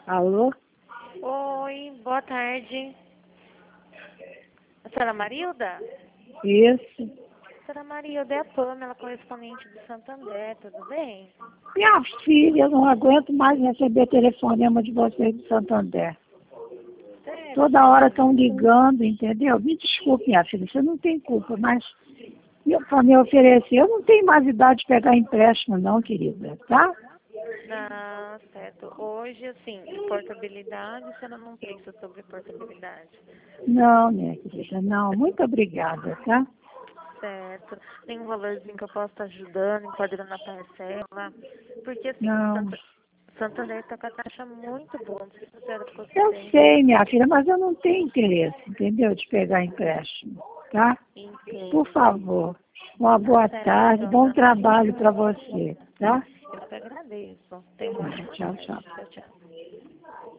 Alô? Oi, boa tarde. A senhora Marilda? Isso. A senhora Marilda é a Pamela, correspondente do Santander, tudo bem? Minha filha, eu não aguento mais receber telefonema de vocês do Santander. Sério? Toda hora estão ligando, entendeu? Me desculpe, minha filha, você não tem culpa, mas para me oferecer, eu não tenho mais idade de pegar empréstimo não, querida, tá? Ah, certo. Hoje, assim, de portabilidade, a senhora não pensa sobre portabilidade? Não, minha querida, não. Muito obrigada, tá? Certo. Tem um valorzinho que eu posso estar ajudando, enquadrando na parcela. Porque, assim, Não. Santander está com a taxa muito boa, não sei se a senhora ficou Eu sabendo. sei, minha filha, mas eu não tenho interesse, entendeu? De pegar empréstimo, tá? Por Entendo. favor. Uma Tá boa certo, tarde, bom dona trabalho Maria. para você, tá? Eu que agradeço. Tenha uma ótima Tchau, tarde. tchau. Tchau, tchau.